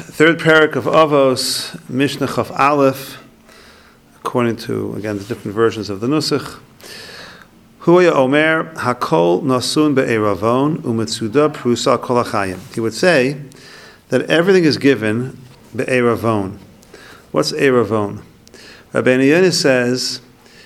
Third parak of Avos, Mishnah Chaf Aleph, according to, again, the different versions of the Nusach. Huya Omer, Hakol Nasun Be'eravon, Umetsuda Prusa Kol HaChayim. He would say that everything is given Be'eravon. What's Eravon? Rabbi Yonis says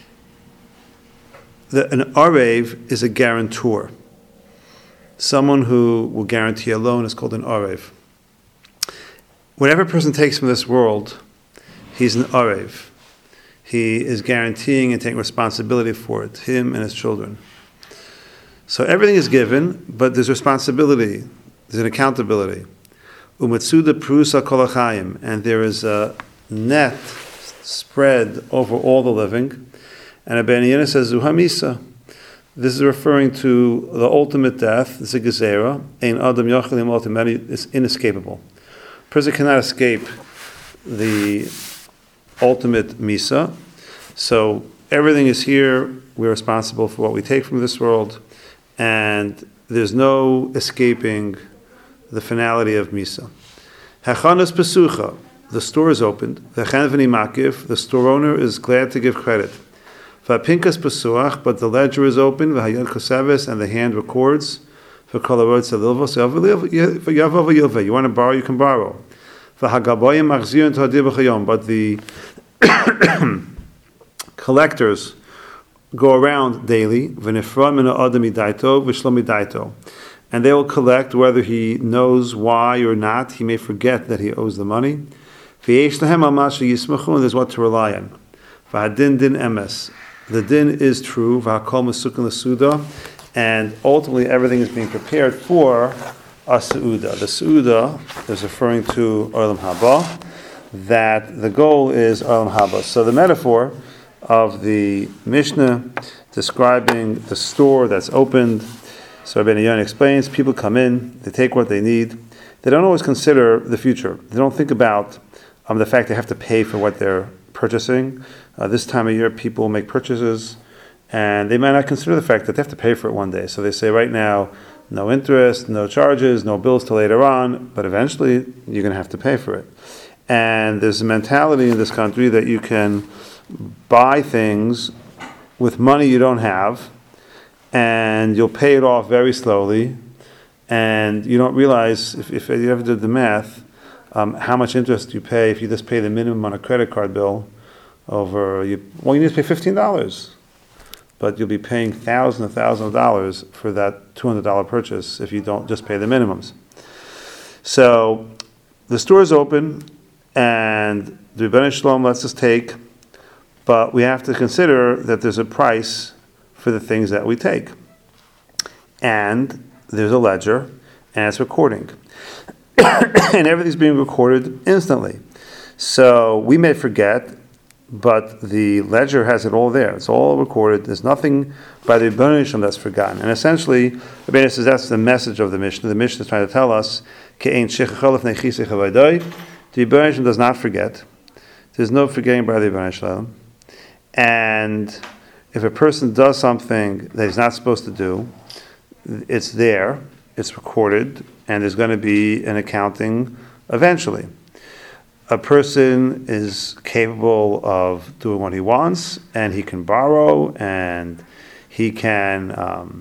that an Arev is a guarantor. Someone who will guarantee a loan is called an Arev. Whatever a person takes from this world, he's an Arev. He is guaranteeing and taking responsibility for it, him and his children. So everything is given, but there's responsibility, there's an accountability. Umetsuda prusa kol HaChayim, and there is a net spread over all the living. And Rabbi Yonis says, Zuhamisa. This is referring to the ultimate death, it's a gezerah, ein adam yochel ultimately, it's inescapable. A person cannot escape the ultimate misa. So everything is here. We're responsible for what we take from this world, and there's no escaping the finality of misa. Hachanas pesucha, the store is opened. V'chanveni makif, the store owner is glad to give credit. V'pinkas pesuach, but the ledger is open. V'hayad kosaves, and the hand records. You want to borrow, you can borrow. But the collectors go around daily, and they will collect whether he knows why or not. He may forget that he owes the money. And there's what to rely on. The din is true. And ultimately, everything is being prepared for a Seuda. The Seuda is referring to Olam Haba, that the goal is Olam Haba. So the metaphor of the Mishnah describing the store that's opened, so Rabbi Yonis explains, people come in, they take what they need. They don't always consider the future. They don't think about the fact they have to pay for what they're purchasing. This time of year, people make purchases, and they might not consider the fact that they have to pay for it one day. So they say, right now, no interest, no charges, no bills till later on, but eventually you're going to have to pay for it. And there's a mentality in this country that you can buy things with money you don't have, and you'll pay it off very slowly, and you don't realize, if you ever did the math, how much interest you pay if you just pay the minimum on a credit card bill you need to pay $15. But you'll be paying thousands of dollars for that $200 purchase if you don't just pay the minimums. So the store is open, and the Rebbeinu Shalom lets us take, but we have to consider that there's a price for the things that we take. And there's a ledger, and it's recording. And everything's being recorded instantly. So we may forget, but the ledger has it all there. It's all recorded. There's nothing by the Rebbeinu Shalom that's forgotten. And essentially, Rebbeinu says that's the message of the Mishnah. The Mishnah is trying to tell us, the Rebbeinu Shalom does not forget. There's no forgetting by the Rebbeinu Shalom. And if a person does something that he's not supposed to do, it's there, it's recorded, and there's going to be an accounting eventually. A person is capable of doing what he wants, and he can borrow, and he can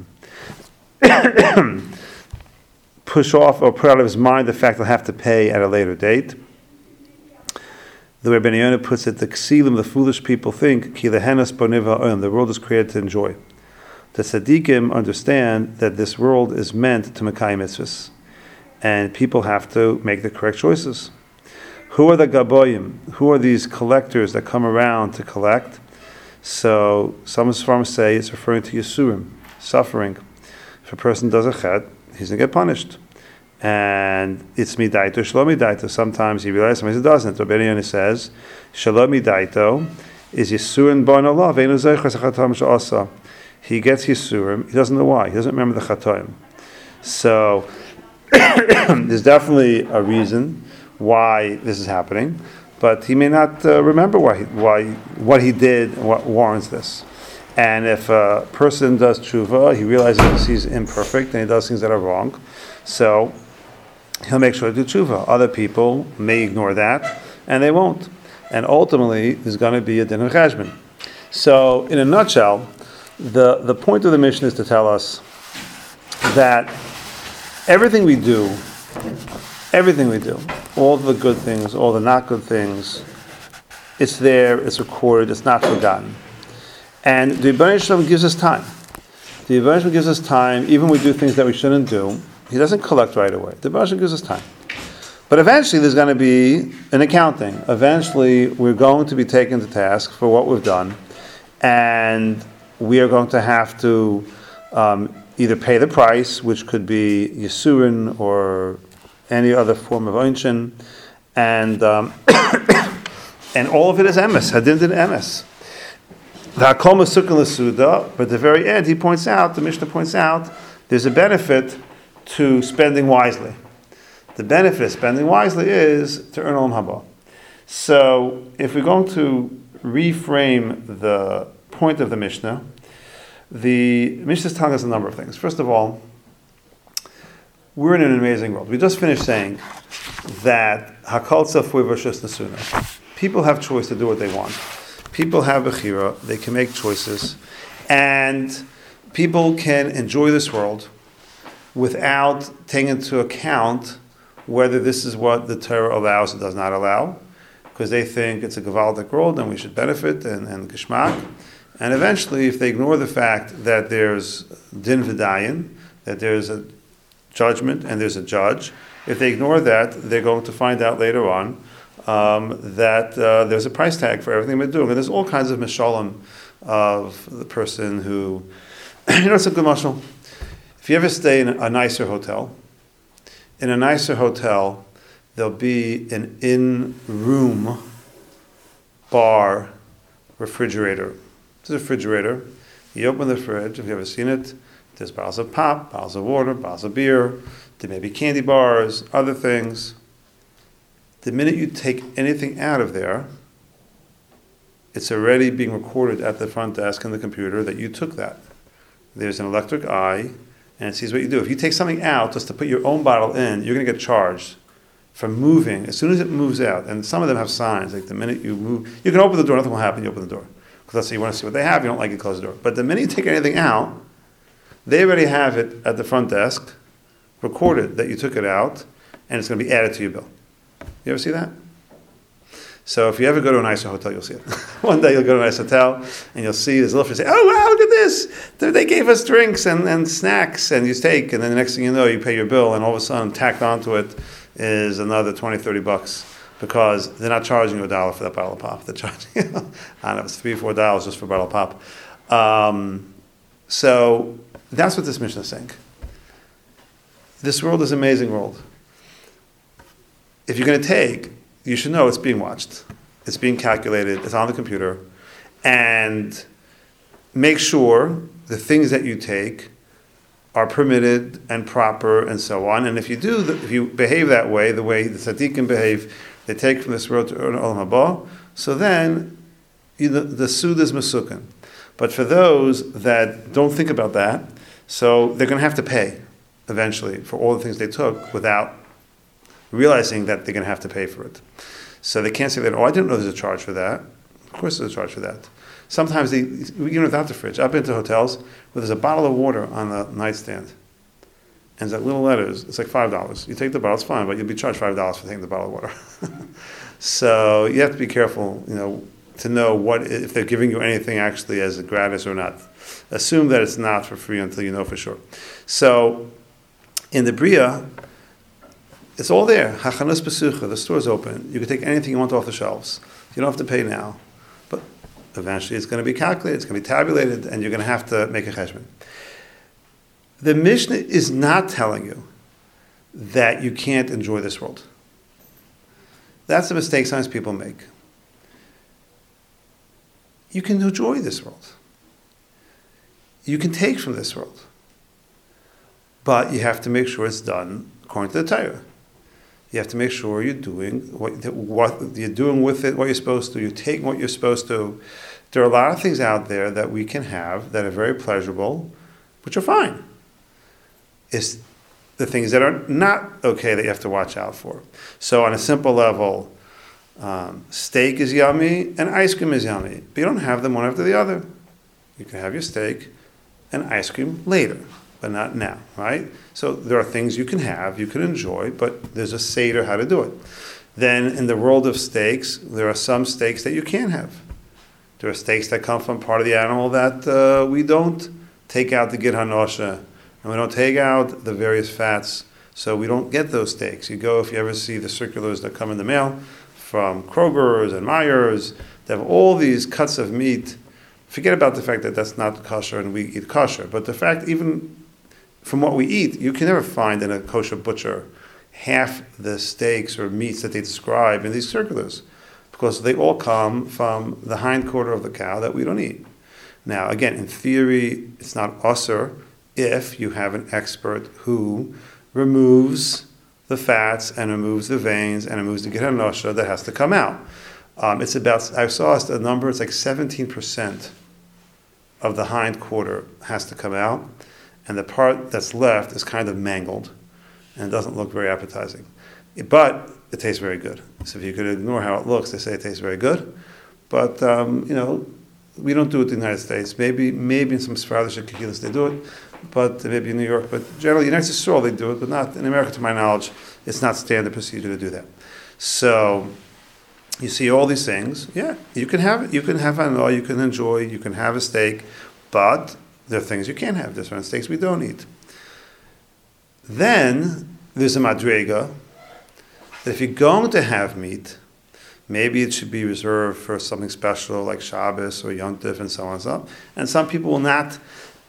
push off or put out of his mind the fact he'll have to pay at a later date. The way Ben Yonah puts it, the ksilim, the foolish people think, ki lehenas boniva olam, the world is created to enjoy. The tzaddikim understand that this world is meant to mekayim mitzvahs, and people have to make the correct choices. Who are the gaboyim? Who are these collectors that come around to collect? So some farmers say it's referring to yisurim, suffering. If a person does a chet, he's going to get punished. And it's midaito, shalom midaito. Sometimes he realizes, sometimes he doesn't. Rabbi Yonis says, shalom midaito is yisurim bon Allah, ve'enu zeichas chatam she'asa. He gets yisurim, he doesn't know why, he doesn't remember the chatoim. So there's definitely a reason why this is happening, but he may not remember what he did, what warrants this. And if a person does tshuva, he realizes he's imperfect and he does things that are wrong. So he'll make sure to do tshuva. Other people may ignore that, and they won't. And ultimately, there's going to be a din of cheshbon. So, in a nutshell, the point of the mission is to tell us that everything we do, all the good things, all the not good things, it's there, it's recorded, it's not forgotten. And the Rebbeinu Shalom gives us time. The Rebbeinu Shalom gives us time, even when we do things that we shouldn't do. He doesn't collect right away. The Rebbeinu Shalom gives us time. But eventually there's going to be an accounting. Eventually we're going to be taken to task for what we've done. And we are going to have to either pay the price, which could be Yisurin or any other form of Einshin, and and all of it is emes, hadin din emes. The hakol mesukon l'suda, but at the very end, the Mishnah points out, there's a benefit to spending wisely. The benefit of spending wisely is to earn olam haba. So, if we're going to reframe the point of the Mishnah is telling us a number of things. First of all, we're in an amazing world. We just finished saying that hakol tzafui v'rshus nesuna. People have choice to do what they want. People have bechira. They can make choices, and people can enjoy this world without taking into account whether this is what the Torah allows or does not allow, because they think it's a gevaldik world and we should benefit and geschmack. And eventually, if they ignore the fact that there's din v'dayin, that there's a judgment and there's a judge, if they ignore that, they're going to find out later on that there's a price tag for everything they're doing. And there's all kinds of mishalim of the person who, it's a good mashal. If you ever stay in a nicer hotel, there'll be an in-room bar refrigerator. It's a refrigerator. You open the fridge, if you've ever seen it, there's bottles of pop, bottles of water, bottles of beer, there may be candy bars, other things. The minute you take anything out of there, it's already being recorded at the front desk in the computer that you took that. There's an electric eye, and it sees what you do. If you take something out just to put your own bottle in, you're going to get charged for moving. As soon as it moves out, and some of them have signs, like the minute you move, you can open the door, nothing will happen, you open the door. Because let's say you want to see what they have, you don't like it, close the door. But the minute you take anything out, they already have it at the front desk, recorded that you took it out, and it's going to be added to your bill. You ever see that? So if you ever go to a nicer hotel, you'll see it. One day you'll go to a nice hotel, and you'll see this little fish say, oh wow, look at this! They gave us drinks and snacks, and you take, and then the next thing you know, you pay your bill, and all of a sudden, tacked onto it is another $20-$30, because they're not charging you $1 for that bottle of pop. They're charging you, I don't know, it's $3-4 just for a bottle of pop. So that's what this mission is saying. This world is an amazing world. If you're going to take, you should know it's being watched. It's being calculated. It's on the computer. And make sure the things that you take are permitted and proper and so on. And if you do, if you behave that way, the way the tzaddikim behave, they take from this world to earn olam haba, so then the sud is mesukan. But for those that don't think about that, so they're going to have to pay eventually for all the things they took without realizing that they're going to have to pay for it. So they can't say that, I didn't know there's a charge for that. Of course there's a charge for that. Sometimes, even without the fridge, I've been to hotels where there's a bottle of water on the nightstand. And it's like little letters, it's like $5. You take the bottle, it's fine, but you'll be charged $5 for taking the bottle of water. So you have to be careful, to know what if they're giving you anything actually as a gratis or not. Assume that it's not for free until you know for sure. So in the Bria, it's all there. Hachanus Pesucha, the store's open. You can take anything you want off the shelves. You don't have to pay now. But eventually it's going to be calculated, it's going to be tabulated, and you're going to have to make a cheshbon. The Mishnah is not telling you that you can't enjoy this world. That's the mistake sometimes people make. You can enjoy this world. You can take from this world. But you have to make sure it's done according to the Torah. You have to make sure you're doing what you're doing with it, what you're supposed to. You're taking what you're supposed to. There are a lot of things out there that we can have that are very pleasurable, which are fine. It's the things that are not okay that you have to watch out for. So on a simple level, steak is yummy and ice cream is yummy, but you don't have them one after the other. You can have your steak and ice cream later, but not now, right? So there are things you can have, you can enjoy, but there's a seder how to do it. Then in the world of steaks, there are some steaks that you can't have. There are steaks that come from part of the animal that we don't take out the gid hanosha, and we don't take out the various fats, so we don't get those steaks. You go, if you ever see the circulars that come in the mail from Kroger's and Meyer's, they have all these cuts of meat. Forget about the fact that that's not kosher and we eat kosher, but the fact even from what we eat, you can never find in a kosher butcher half the steaks or meats that they describe in these circulars, because they all come from the hind quarter of the cow that we don't eat. Now, again, in theory, it's not usur if you have an expert who removes the fats and removes the veins and removes the gid hanosha that has to come out. It's about, I saw a number, it's like 17% of the hind quarter has to come out, and the part that's left is kind of mangled and doesn't look very appetizing. But it tastes very good. So if you could ignore how it looks, they say it tastes very good. But, we don't do it in the United States. Maybe in some Sephardic kehilas they do it, but maybe in New York. But generally, in United States they do it, but not in America. To my knowledge, it's not standard procedure to do that. So you see all these things. Yeah, you can have it. You can have hanoah. You can enjoy. You can have a steak, but there are things you can't have. There's certain steaks we don't eat. Then there's a madrega that if you're going to have meat, maybe it should be reserved for something special like Shabbos or Yom Tov and so on and so on. And some people will not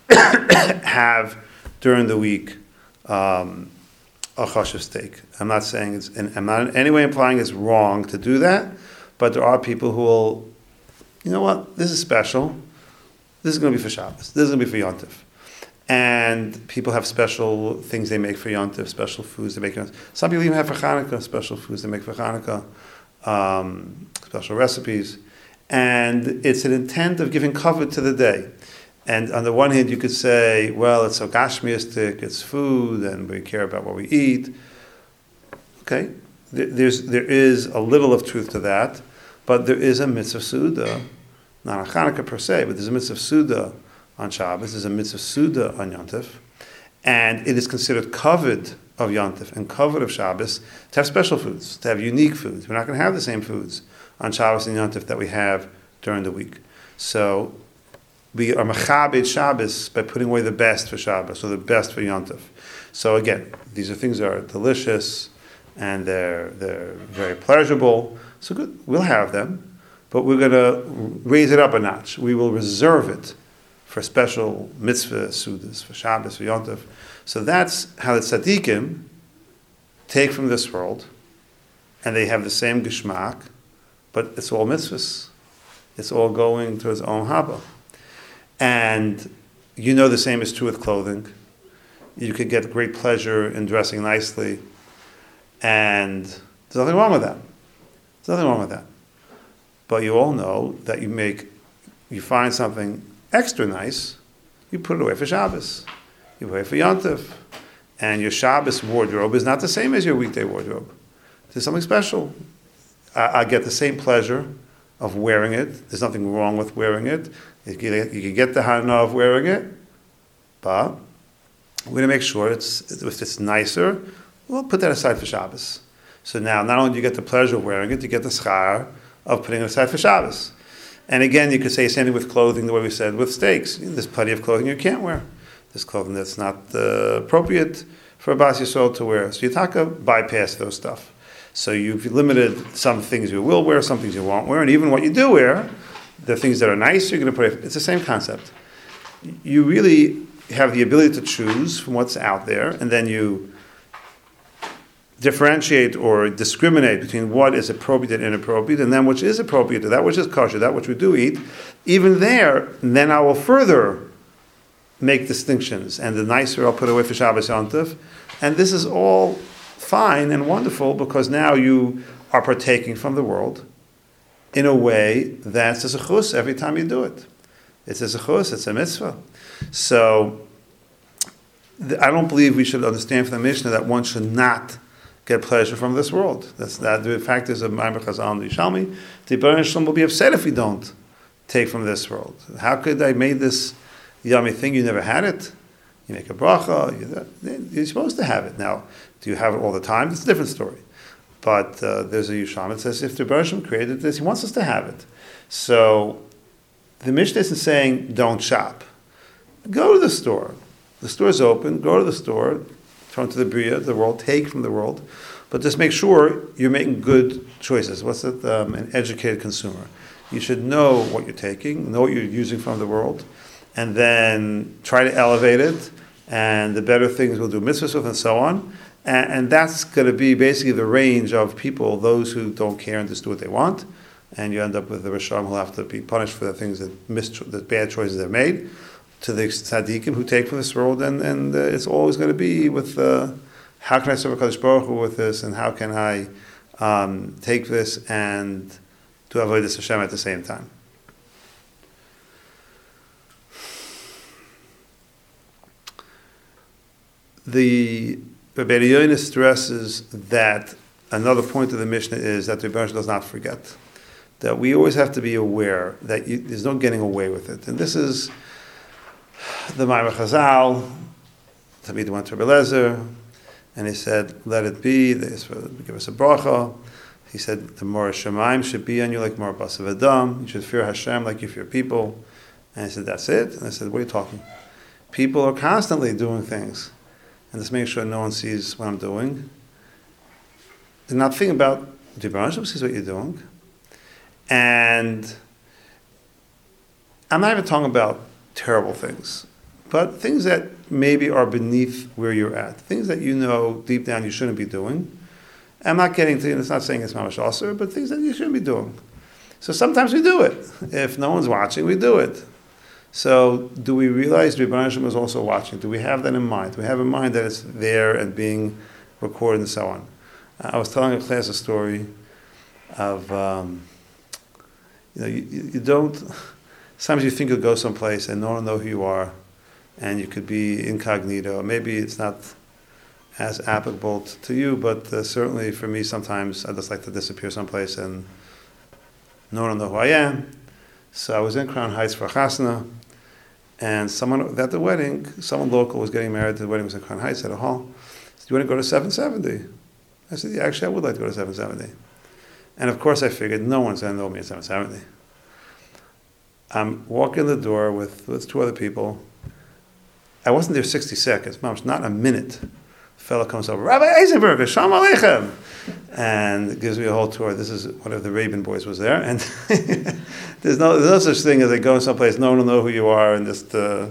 have during the week a kosher steak. I'm not saying I'm not in any way implying it's wrong to do that, but there are people who will, you know what, this is special. This is going to be for Shabbos. This is going to be for Yom Tov. And people have special things they make for Yom Tov, special foods they make for Yom Tov. Some people even have for Hanukkah, special foods they make for Hanukkah. Special recipes, and it's an intent of giving kavod to the day. And on the one hand, you could say, well, it's so gashmiistic, it's food, and we care about what we eat. Okay, there is a little of truth to that, but there is a mitzvah suda, not on Hanukkah per se, but there's a mitzvah suda on Shabbos, there's a mitzvah suda on Yom Tov, and it is considered kavod of Yom Tov and kavod of Shabbos to have special foods, to have unique foods. We're not going to have the same foods on Shabbos and Yom Tov that we have during the week. So we are mechabed Shabbos by putting away the best for Shabbos, or the best for Yom Tov. So again, these are things that are delicious and they're very pleasurable. So good, we'll have them, but we're going to raise it up a notch. We will reserve it for special mitzvah sudas, for Shabbos, for Yom Tov. So that's how the tzaddikim take from this world, and they have the same geschmack, but it's all mitzvahs. It's all going to its own haba. And you know the same is true with clothing. You could get great pleasure in dressing nicely, and there's nothing wrong with that. There's nothing wrong with that. But you all know that you find something extra nice, you put it away for Shabbos. You put it for Yom Tov. And your Shabbos wardrobe is not the same as your weekday wardrobe. There's something special. I get the same pleasure of wearing it. There's nothing wrong with wearing it. You can get the hana of wearing it, but we're going to make sure if it's nicer, we'll put that aside for Shabbos. So now, not only do you get the pleasure of wearing it, you get the schar of putting it aside for Shabbos. And again, you could say same thing with clothing, the way we said with steaks. There's plenty of clothing you can't wear. There's clothing that's not appropriate for a Bas Yisrael to wear. So you bypass those stuff. So you've limited some things you will wear, some things you won't wear, and even what you do wear, the things that are nice, you're going to put it. It's the same concept. You really have the ability to choose from what's out there, and then you differentiate or discriminate between what is appropriate and inappropriate, and then which is appropriate to that which is kosher, that which we do eat. Even there, then I will further make distinctions, and the nicer I'll put away for Shabbos Yom Tov. And this is all fine and wonderful because now you are partaking from the world in a way that's a zechus every time you do it. It's a zechus, it's a mitzvah. So I don't believe we should understand from the Mishnah that one should not get pleasure from this world. That's that. The fact is, of Ma'amar Chazal and Yishalmi, the Baruch Shalom will be upset if we don't take from this world. How could I made this yummy thing? You never had it. You make a bracha. You're supposed to have it. Now, do you have it all the time? It's a different story. But there's a Yishalmi that says if the Baruch Shalom created this, He wants us to have it. So the Mishnah isn't saying don't shop. Go to the store. The store's open. Go to the store. Turn to the Bria, the world. Take from the world. But just make sure you're making good choices. What's it? An educated consumer. You should know what you're taking, know what you're using from the world, and then try to elevate it. And the better things we'll do mitzvahs with, and so on. And that's going to be basically the range of people, those who don't care and just do what they want. And you end up with the Rishon who'll have to be punished for the things the bad choices they've made, to the tzaddikim who take from this world, and it's always going to be with how can I serve HaKadosh Baruch Hu with this, and how can I take this and do avodas Hashem at the same time. The Rebbe Yoina stresses that another point of the Mishnah is that the Rebbe does not forget. That we always have to be aware that there's no getting away with it. And this is the Ma'amar Chazal. Tabitha went to Rebbe Lezer, and he said, let it be, give us a bracha. He said, the Mor Shemaim should be on you like Mor Basav Adam. You should fear Hashem like you fear people. And I said, that's it? And I said, what are you talking? People are constantly doing things. And just make sure no one sees what I'm doing. They're not thinking about, the Rebbe sees what you're doing. And I'm not even talking about terrible things, but things that maybe are beneath where you're at. Things that you know deep down you shouldn't be doing. I'm not getting to, it's not saying it's mamash aser, but things that you shouldn't be doing. So sometimes we do it. If no one's watching, we do it. So do we realize the Rebbe is also watching? Do we have that in mind? Do we have in mind that it's there and being recorded and so on? I was telling a class a story of, you don't, sometimes you think you'll go someplace and no one will know who you are, and you could be incognito. Maybe it's not as applicable to you, but certainly for me sometimes I just like to disappear someplace and no one will know who I am. So I was in Crown Heights for a chasna, and someone at the wedding, someone local was getting married. The wedding was in Crown Heights at a hall. Said, do you want to go to 770? I said, yeah, actually I would like to go to 770. And of course I figured no one's going to know me at 770. I'm walking the door with two other people. I wasn't there 60 seconds. Mom, not a minute. A fellow comes over, Rabbi Eisenberg, Shalom Aleichem, and gives me a whole tour. This is one of the Rabin boys was there, and there's no such thing as they go someplace, no one will know who you are, and just the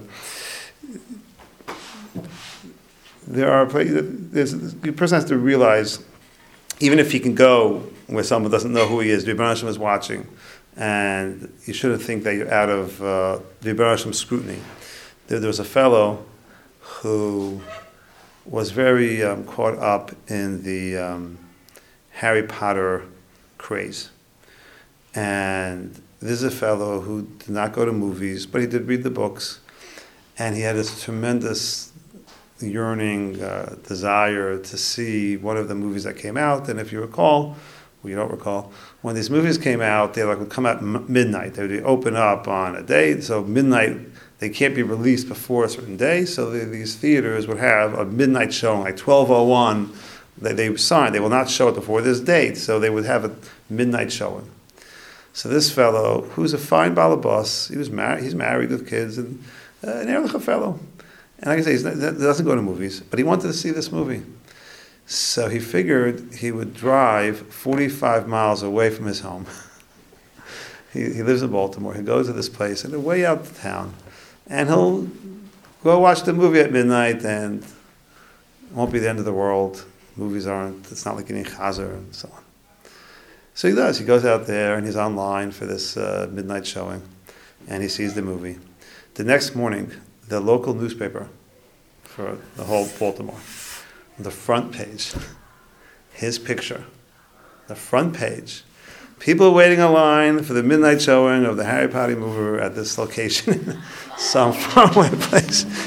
person has to realize, even if he can go where someone doesn't know who he is, the Rebbe Hashem is watching, and you shouldn't think that you're out of the Rebbe Hashem's scrutiny. There was a fellow who was very caught up in the Harry Potter craze. And this is a fellow who did not go to movies, but he did read the books, and he had this tremendous yearning, desire to see one of the movies that came out. And if you recall, well, you don't recall, when these movies came out, they would come out midnight. They would open up on a day, so midnight, they can't be released before a certain day, so these theaters would have a midnight showing, like 12:01, they signed. They will not show it before this date, so they would have a midnight showing. So this fellow, who's a fine balabas, he's married with kids, and an Erlich fellow. And like I say, he doesn't go to movies, but he wanted to see this movie. So he figured he would drive 45 miles away from his home. He lives in Baltimore. He goes to this place, and they're way out of town. And he'll go watch the movie at midnight, and it won't be the end of the world. Movies aren't, it's not like getting chazer and so on. So he does. He goes out there, and he's online for this midnight showing, and he sees the movie. The next morning, the local newspaper for the whole Baltimore, the front page, his picture, the front page. People waiting in line for the midnight showing of the Harry Potter movie at this location, some faraway place.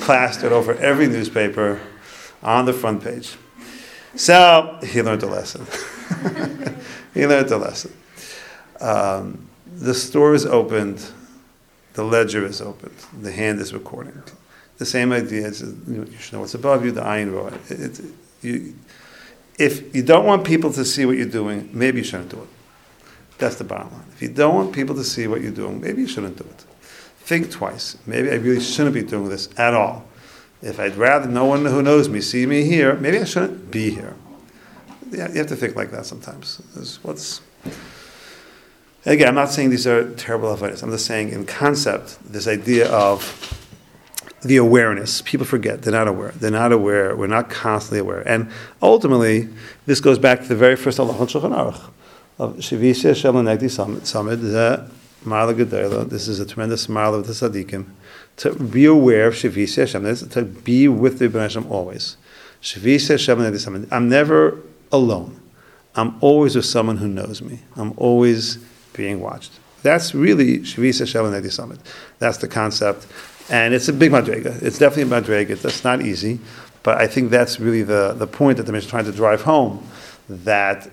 plastered over every newspaper on the front page. So he learned a lesson. He learned a lesson. The store is opened, the ledger is opened, the hand is recording. The same idea is you should know what's above you, the ayin roa. If you don't want people to see what you're doing, maybe you shouldn't do it. That's the bottom line. If you don't want people to see what you're doing, maybe you shouldn't do it. Think twice. Maybe I really shouldn't be doing this at all. If I'd rather no one who knows me see me here, maybe I shouldn't be here. Yeah, you have to think like that sometimes. Again, I'm not saying these are terrible advice. I'm just saying in concept, this idea of the awareness. People forget. They're not aware. They're not aware. We're not constantly aware. And ultimately, this goes back to the very first Halachot Shulchan Aruch of Shivisi Hashem L'Negdi Samid, Marla Gedela. This is a tremendous marla of the Tzaddikim. To be aware of Shivisi Hashem. That is to be with the Ibn Hashem always. Shivisi Hashem L'Negdi Samid. I'm never alone. I'm always with someone who knows me. I'm always being watched. That's really Shivisi Hashem L'Negdi Samid. That's the concept. And it's a big madrega. It's definitely a madrega. That's not easy. But I think that's really the point that the Mishnah is trying to drive home, that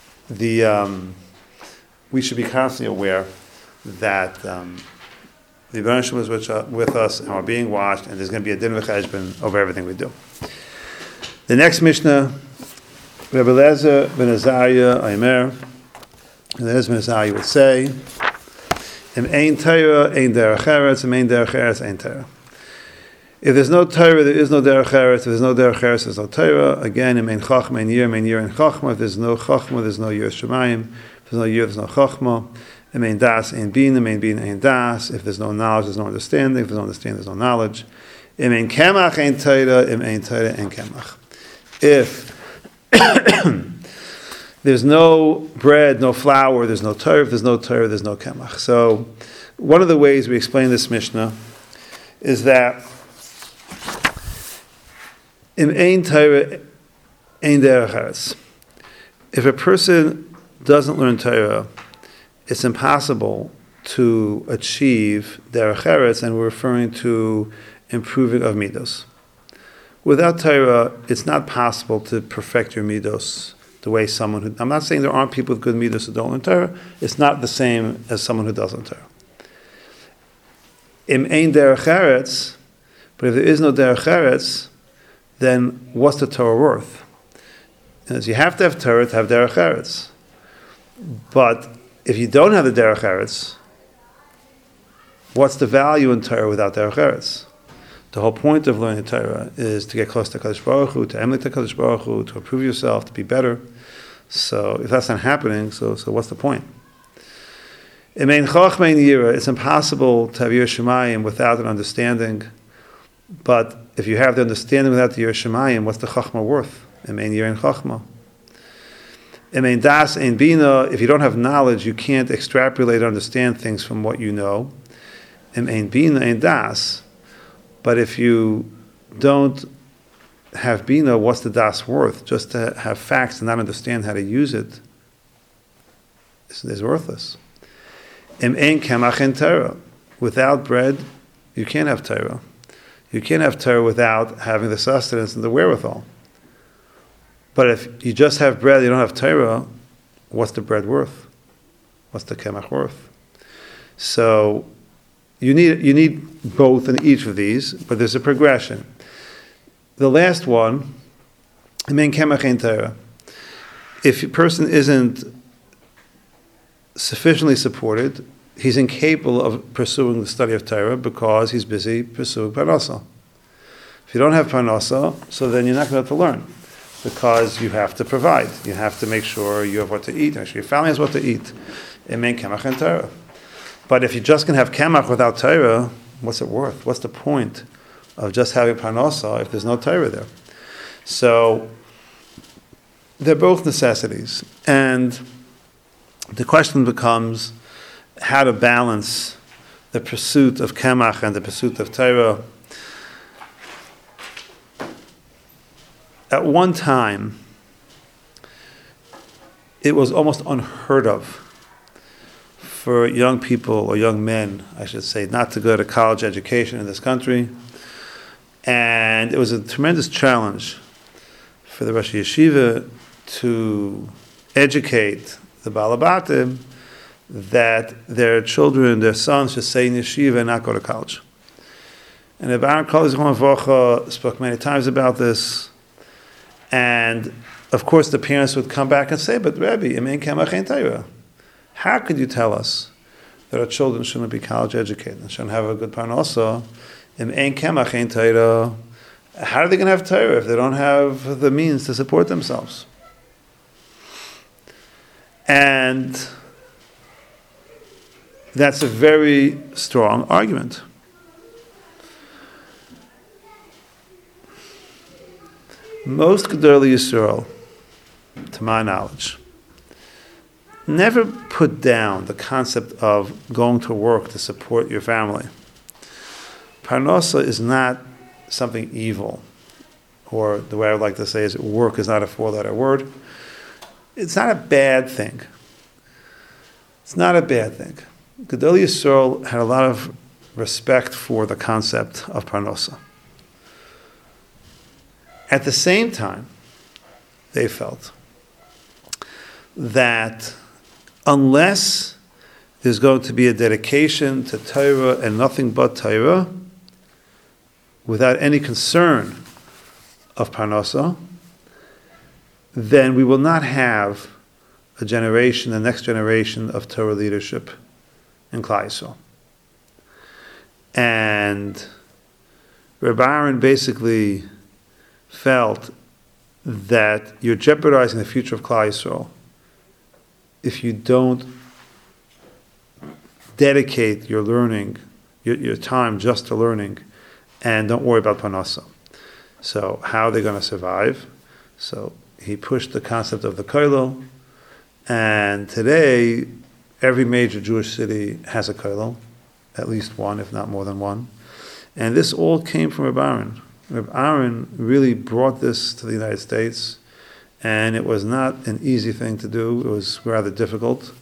we should be constantly aware that the Ibn Hashem is with us and we're being watched, and there's going to be a din v'cheshbon over everything we do. The next Mishnah, Rabbi Eliezer ben Azariah Aimer, Eliezer ben Azariah would say, Im ein Torah, ein derech eretz, im ein derech eretz, ein Torah. If there's no Torah, there is no derech eretz. If there's no derech eretz, there's no Torah. Again, im ein chachma, ein yir, ein chachma. If there's no chachma, there's no yir shemayim. If there's no yir, there's no chachma. Im ein das, ein bin, ein das. If there's no knowledge, there's no understanding. If there's no understanding, there's no knowledge. Im ein kemach, ein Torah, im ein Torah, ein kemach. If there's no bread, no flour, there's no Torah. If there's no Torah, there's no kemach. So, one of the ways we explain this Mishnah is that in ein Torah, ein derech eretz. If a person doesn't learn Torah, it's impossible to achieve derech eretz, and we're referring to improving of midos. Without Torah, it's not possible to perfect your midos the way someone who... I'm not saying there aren't people with good midos who don't learn Torah. It's not the same as someone who doesn't learn Torah. Im ein derech eretz, but if there is no derech eretz, then what's the Torah worth? Because you have to have Torah to have derech eretz. But if you don't have the derech eretz, what's the value in Torah without derech eretz? The whole point of learning Torah is to get close to Kadosh Baruch Hu, to emulate Kadosh Baruch Hu, to improve yourself, to be better. So if that's not happening, so what's the point? It's impossible to have Yir Shemayim without an understanding. But if you have the understanding without the Yir Shemayim, what's the Chachma worth? Emein Yir and Chachma. Emein Das Ein Bina. If you don't have knowledge, you can't extrapolate or understand things from what you know. Emein Bina Ein Das. But if you don't have Bina, what's the Das worth? Just to have facts and not understand how to use it is worthless. Im ein kemach en Torah. Without bread, you can't have Torah. You can't have Torah without having the sustenance and the wherewithal. But if you just have bread, you don't have Torah, what's the bread worth? What's the kemach worth? So you need both in each of these, but there's a progression. The last one, im ein kemach en Torah. If a person isn't sufficiently supported, he's incapable of pursuing the study of Torah because he's busy pursuing Parnasa. If you don't have Parnasa, so then you're not going to have to learn because you have to provide. You have to make sure you have what to eat. Actually, your family has what to eat. Emein kemach and Torah. But if you're just going to have kemach without Torah, what's it worth? What's the point of just having Parnasa if there's no Torah there? So they're both necessities. And the question becomes how to balance the pursuit of Kemach and the pursuit of Torah. At one time, it was almost unheard of for young people, or young men, I should say, not to go to college education in this country. And it was a tremendous challenge for the Rosh Yeshiva to educate the Balabatim that their children, their sons, should stay in yeshiva and not go to college. And Reb Aaron Kol Zichron Livracha spoke many times about this. And of course the parents would come back and say, but Rebbe, how could you tell us that our children shouldn't be college educated and shouldn't have a good parnasa? How are they going to have Torah if they don't have the means to support themselves? And that's a very strong argument. Most Gedolei Yisrael, to my knowledge, never put down the concept of going to work to support your family. Parnasa is not something evil, or the way I would like to say is work is not a four-letter word. It's not a bad thing. It's not a bad thing. Gedolei Yisrael had a lot of respect for the concept of parnasa. At the same time, they felt that unless there's going to be a dedication to Torah and nothing but Torah, without any concern of parnasa, then we will not have a generation, the next generation of Torah leadership in Klal Yisrael. And Reb Aaron basically felt that you're jeopardizing the future of Klal Yisrael if you don't dedicate your learning, your time just to learning, and don't worry about parnasa. So how are they going to survive? So he pushed the concept of the kollel, and today every major Jewish city has a kollel, at least one, if not more than one. And this all came from Reb Aaron. Reb Aaron really brought this to the United States, and it was not an easy thing to do. It was rather difficult,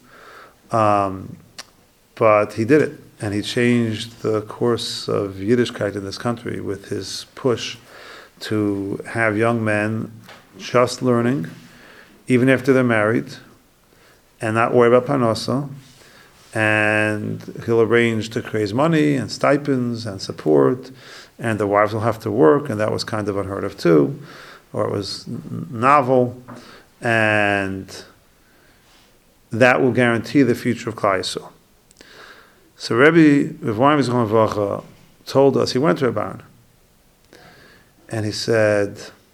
but he did it, and he changed the course of Yiddishkeit in this country with his push to have young men just learning, even after they're married, and not worry about parnasa. And he'll arrange to raise money and stipends and support, and the wives will have to work, and that was kind of unheard of too, or it was novel, and that will guarantee the future of Klal Yisrael. So Rebbe Rav Chaim Zichron Livracha told us, he went to Reb Aaron, and he said,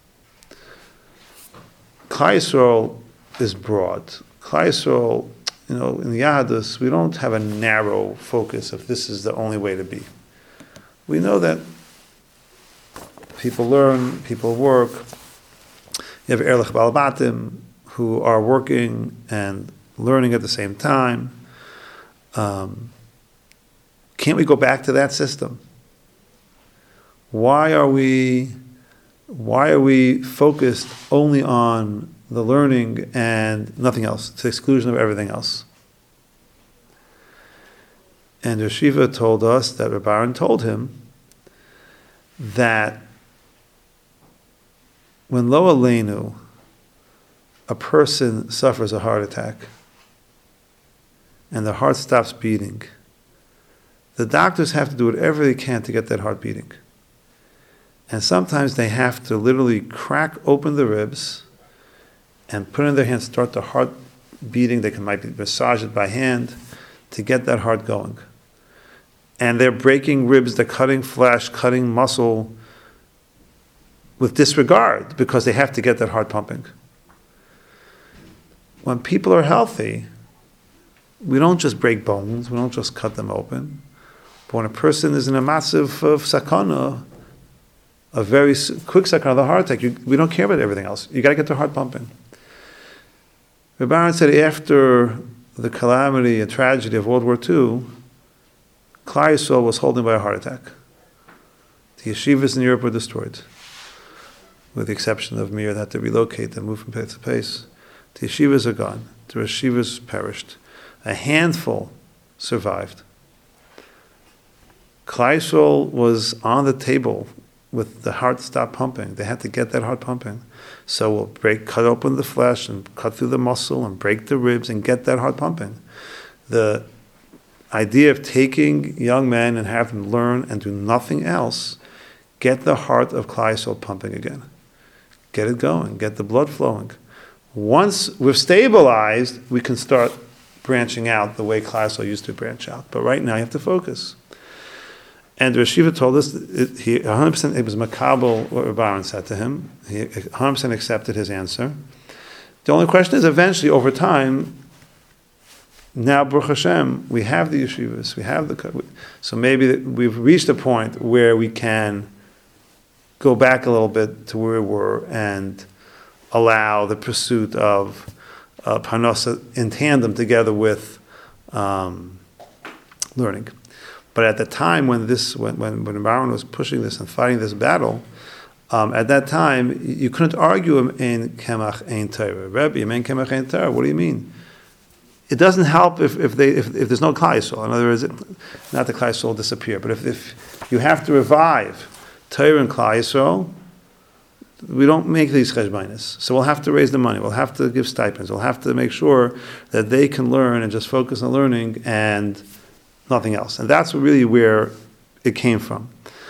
Klal Yisrael is broad. Klal Yisrael, in the Yahadus, we don't have a narrow focus of this is the only way to be. We know that people learn, people work. You have Erlich Balabatim who are working and learning at the same time. Can't we go back to that system? Why are we focused only on the learning and nothing else, to the exclusion of everything else? And Yeshiva told us that Reb Aaron told him that when lo aleinu, a person suffers a heart attack and the heart stops beating, the doctors have to do whatever they can to get that heart beating. And sometimes they have to literally crack open the ribs and put it in their hand, start the heart beating. They might massage it by hand to get that heart going. And they're breaking ribs, they're cutting flesh, cutting muscle with disregard because they have to get that heart pumping. When people are healthy, we don't just break bones, we don't just cut them open. But when a person is in a massive of sakana, a very quick sakana of the heart attack, we don't care about everything else. You got to get the heart pumping. Reb Aaron said after the calamity and tragedy of World War II, Klal Yisrael was holding by a heart attack. The yeshivas in Europe were destroyed, with the exception of Mir that had to relocate and move from place to place. The yeshivas are gone. The yeshivas perished. A handful survived. Klal Yisrael was on the table with the heart stop pumping. They had to get that heart pumping. So we'll cut open the flesh and cut through the muscle and break the ribs and get that heart pumping. The idea of taking young men and have them learn and do nothing else, get the heart of Klal Yisrael pumping again. Get it going, get the blood flowing. Once we're stabilized, we can start branching out the way Klal Yisrael used to branch out. But right now you have to focus. And the Yeshiva told us, he 100%, it was Makabel what Reb Aaron said to him. He 100% accepted his answer. The only question is, eventually, over time, now, Baruch Hashem, we have the yeshivas, we have so maybe we've reached a point where we can go back a little bit to where we were and allow the pursuit of parnasa in tandem together with learning. But at the time when Aaron was pushing this and fighting this battle, at that time you couldn't argue him in Kemach Ein Torah. Rebbe, you mean Kemach Ein Torah? What do you mean? It doesn't help if there's no Klal Yisrael. In other words, not the Klal Yisrael disappear, but if you have to revive Torah and Klal Yisrael, we don't make these cheshbainis. So we'll have to raise the money. We'll have to give stipends. We'll have to make sure that they can learn and just focus on learning and nothing else. And that's really where it came from.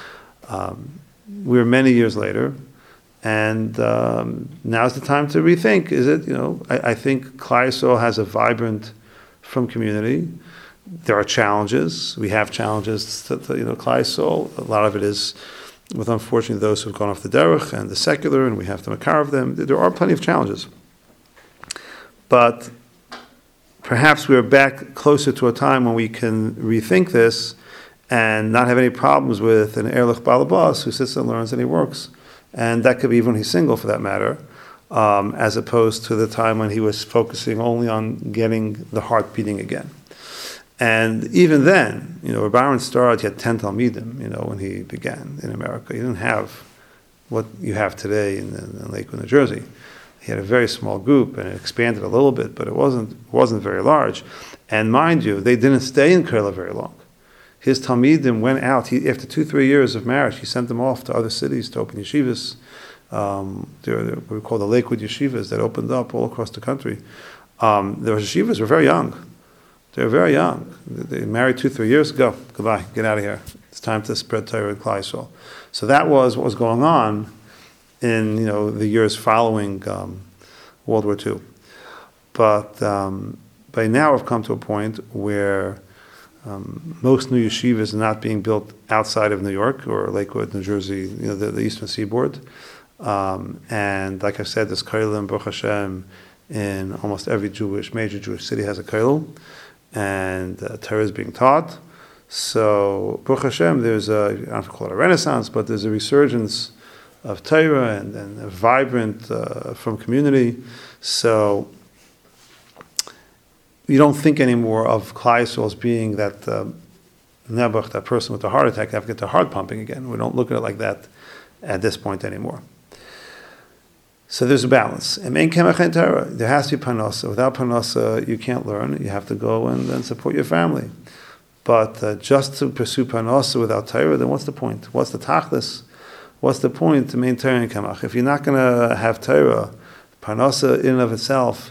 We're many years later, and now's the time to rethink. Is it, I think Klal Yisrael has a vibrant from community. There are challenges. We have challenges to Klal Yisrael. A lot of it is with, unfortunately, those who've gone off the derech and the secular, and we have to makarv them. There are plenty of challenges. But perhaps we're back closer to a time when we can rethink this and not have any problems with an Erlich Balabas who sits and learns and he works. And that could be even when he's single, for that matter, as opposed to the time when he was focusing only on getting the heart beating again. And even then, Reb Aaron started, he had 10 Talmidim, when he began in America. He didn't have what you have today in Lakewood, New Jersey. He had a very small group, and it expanded a little bit, but it wasn't very large. And mind you, they didn't stay in Kerala very long. His Talmidim went out. After 2-3 years of marriage, he sent them off to other cities to open yeshivas. There were what we call the Lakewood yeshivas that opened up all across the country. Those yeshivas were very young. They were very young. They married 2-3 years ago. Goodbye, get out of here. It's time to spread Torah and Klal Yisrael. So that was what was going on in the years following World War II. But by now we've come to a point where most new yeshivas are not being built outside of New York or Lakewood, New Jersey, the Eastern Seaboard. And like I said, there's kollel, Baruch Hashem, in almost every major Jewish city has a kollel, and Torah is being taught. So Baruch Hashem, there's I don't have to call it a renaissance, but there's a resurgence of Torah and a vibrant from community. So you don't think anymore of Klal Yisrael as being that Nebuch, that person with the heart attack, have to get their heart pumping again. We don't look at it like that at this point anymore. So there's a balance. There has to be parnasa. Without parnasa, you can't learn. You have to go and then support your family. But just to pursue parnasa without Torah, then what's the point? What's the tachlis? What's the point to maintain Torah and Kamach? If you're not going to have Torah, parnasa in and of itself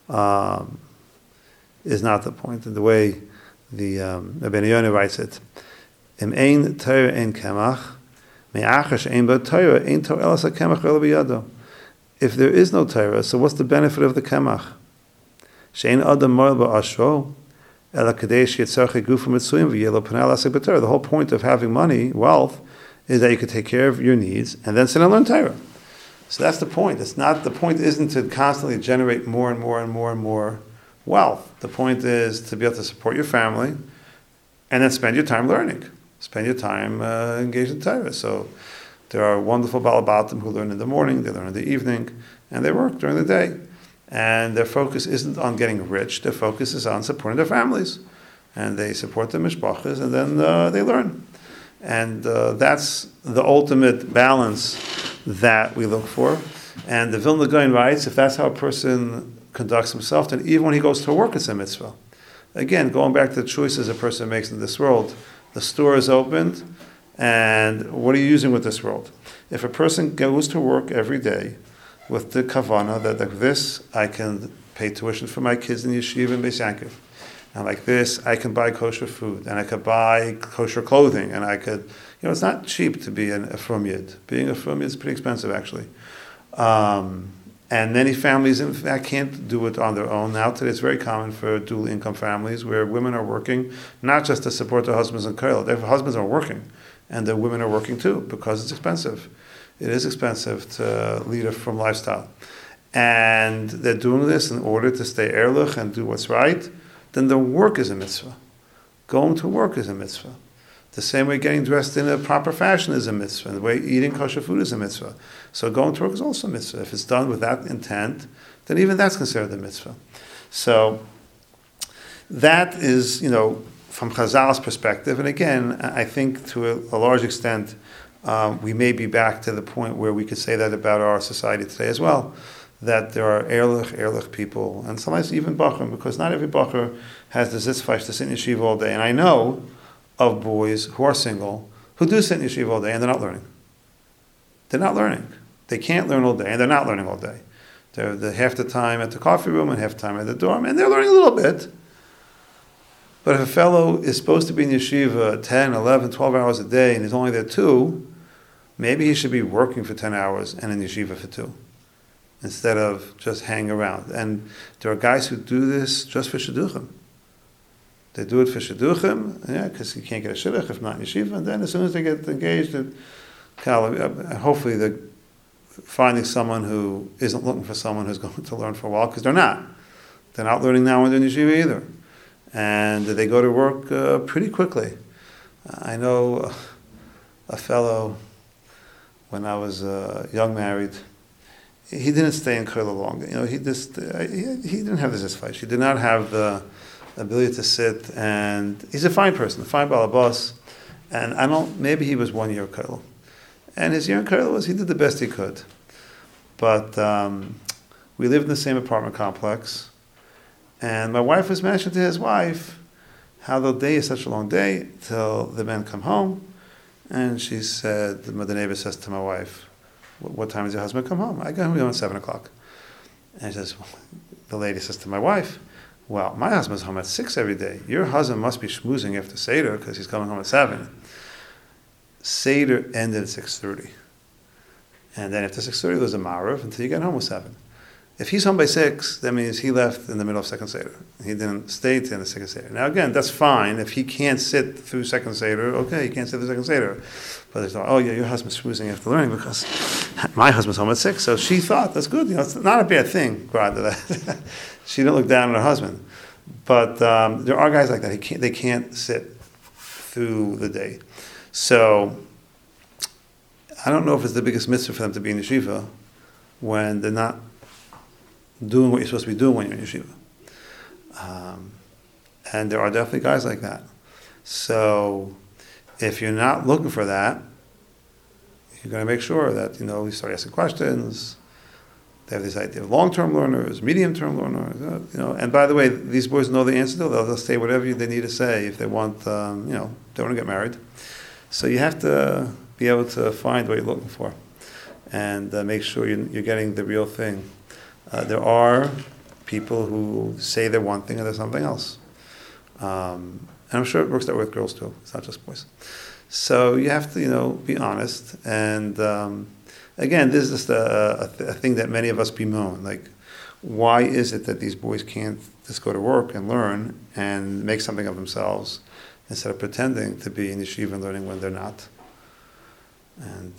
is not the point. And the way the Ben Yonah writes it, Im ein Torah ein Kamach, me'achar she'ein bo Torah, ein Torah elas ha-Kamach ela b'yado. If there is no Torah, so what's the benefit of the Kamach? She'ein adam moel ba'ashro, ela kadei she'yitzarchei gufa mitzuyim v'yeh lo paneh l'asek b'Torah. The whole point of having money, wealth, is that you could take care of your needs and then sit and learn Torah. So that's the point. The point isn't to constantly generate more and more and more and more wealth. The point is to be able to support your family and then spend your time learning. Spend your time engaged in Torah. So there are wonderful Balabatim who learn in the morning, they learn in the evening, and they work during the day. And their focus isn't on getting rich, their focus is on supporting their families. And they support their mishpachas and then they learn. And that's the ultimate balance that we look for. And the Vilna Gaon writes, if that's how a person conducts himself, then even when he goes to work, it's a mitzvah. Again, going back to the choices a person makes in this world, the store is opened, and what are you using with this world? If a person goes to work every day with the kavana that like this, I can pay tuition for my kids in yeshiva and Beis Yaakov. And like this, I can buy kosher food, and I could buy kosher clothing, and I could, it's not cheap to be a frum yid. Being a frum yid is pretty expensive, actually. And many families, in fact, can't do it on their own. Now today, it's very common for dual income families where women are working, not just to support their husbands and kollel. Their husbands are working, and the women are working too, because it's expensive. It is expensive to lead a frum lifestyle. And they're doing this in order to stay ehrlich and do what's right. Then the work is a mitzvah. Going to work is a mitzvah. The same way getting dressed in a proper fashion is a mitzvah, and the way eating kosher food is a mitzvah. So going to work is also a mitzvah. If it's done with that intent, then even that's considered a mitzvah. So that is, from Chazal's perspective, and again, I think to a large extent, we may be back to the point where we could say that about our society today as well, that there are ehrlich people, and sometimes even bachur, because not every bachur has the zitzfleisch to sit in yeshiva all day. And I know of boys who are single who do sit in yeshiva all day and they're not learning. They're not learning. They can't learn all day, and they're not learning all day. They're half the time at the coffee room and half the time at the dorm, and they're learning a little bit. But if a fellow is supposed to be in yeshiva 10, 11, 12 hours a day and he's only there 2, maybe he should be working for 10 hours and in yeshiva for 2. Instead of just hang around. And there are guys who do this just for shidduchim. They do it for shidduchim, because you can't get a shidduch if not in yeshiva, and then as soon as they get engaged, hopefully they're finding someone who isn't looking for someone who's going to learn for a while, because they're not. They're not learning now when they're in yeshiva either. And they go to work pretty quickly. I know a fellow, when I was young married, he didn't stay in kollel long. He didn't have this fight. He did not have the ability to sit, and he's a fine person, a fine balabas. And maybe he was 1 year kollel. And his year in kollel was, he did the best he could. But we lived in the same apartment complex, and my wife was mentioning to his wife how the day is such a long day till the men come home. And she said, the neighbor says to my wife, "What time does your husband come home?" I go home at 7 o'clock. And the lady says to my wife, "Well, my husband's home at 6 every day. Your husband must be schmoozing after Seder because he's coming home at 7. Seder ended at 6:30. And then after 6:30, there's a Marav until you get home at 7. If he's home by 6, that means he left in the middle of second Seder. He didn't stay till the second Seder. Now again, that's fine. If he can't sit through second Seder, okay, he can't sit through second Seder. But they thought, your husband's schmoozing after learning because my husband's home at 6. So she thought, that's good. It's not a bad thing. She didn't look down on her husband. But there are guys like that. They can't sit through the day. So I don't know if it's the biggest mitzvah for them to be in yeshiva when they're not doing what you're supposed to be doing when you're in yeshiva. And there are definitely guys like that. So if you're not looking for that, you're going to make sure that, you start asking questions. They have this idea of long-term learners, medium-term learners, And by the way, these boys know the answer to it. They'll say whatever they need to say if they want, they want to get married. So you have to be able to find what you're looking for and make sure you're getting the real thing. There are people who say they're one thing and they're something else. And I'm sure it works that way with girls too. It's not just boys. So you have to, be honest. And again, this is just a thing that many of us bemoan. Like, why is it that these boys can't just go to work and learn and make something of themselves instead of pretending to be in yeshiva and learning when they're not? And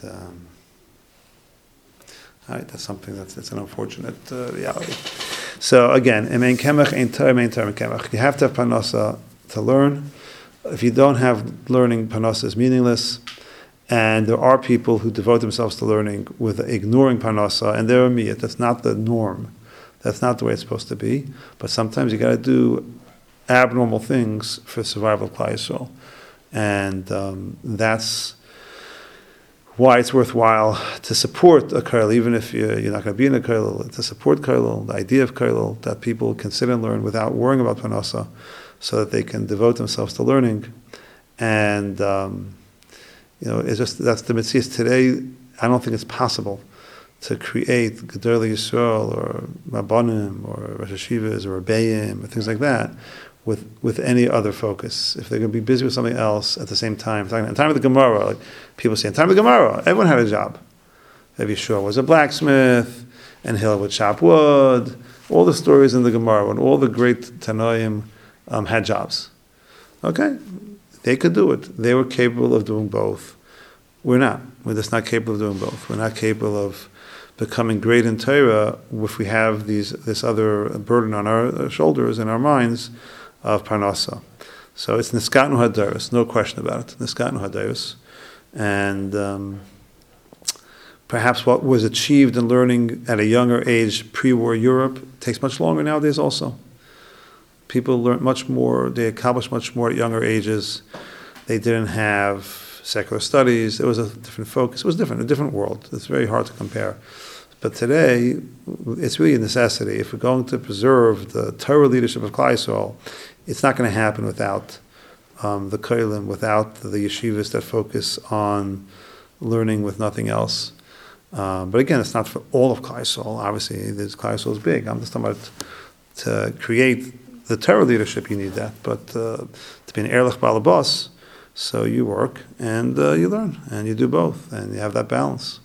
all right, that's something that's an unfortunate reality. So again, you have to have panasa to learn. If you don't have learning, panasa is meaningless. And there are people who devote themselves to learning with ignoring panasa, and they're a miyat. That's not the norm. That's not the way it's supposed to be. But sometimes you got to do abnormal things for survival of Klal Yisrael. And that's why it's worthwhile to support a kollel, even if you're not going to be in a kollel, to support kollel, the idea of kollel, that people can sit and learn without worrying about panasa, so that they can devote themselves to learning. And it's just, that's the mitzvah today. I don't think it's possible to create Gedolei Yisrael or Rabbanim or Rosh Hashivas or Rebbeim or things like that with any other focus. If they're going to be busy with something else at the same time. In time of the Gemara, like people say, in time of the Gemara, everyone had a job. Rabbi Yeshua was a blacksmith, and Hillel would chop wood. All the stories in the Gemara, when all the great Tanoim had jobs. Okay, they could do it. They were capable of doing both. We're not. We're just not capable of doing both. We're not capable of becoming great in Torah if we have this other burden on our shoulders and our minds of Parnasa. So it's Niskatnu Hadaris, no question about it. Niskatnu Hadaris. And perhaps what was achieved in learning at a younger age, pre-war Europe, takes much longer nowadays also. People learn much more, they accomplished much more at younger ages. They didn't have secular studies. It was a different focus. It was different, a different world. It's very hard to compare. But today, it's really a necessity. If we're going to preserve the Torah leadership of Klal Yisrael, it's not going to happen without the kolim, without the yeshivas that focus on learning with nothing else. But again, it's not for all of Klal Yisrael. Obviously, Klal Yisrael is big. I'm just talking about to create the Torah leadership, you need that. But to be an Erlich Balabas, so you work and you learn and you do both and you have that balance.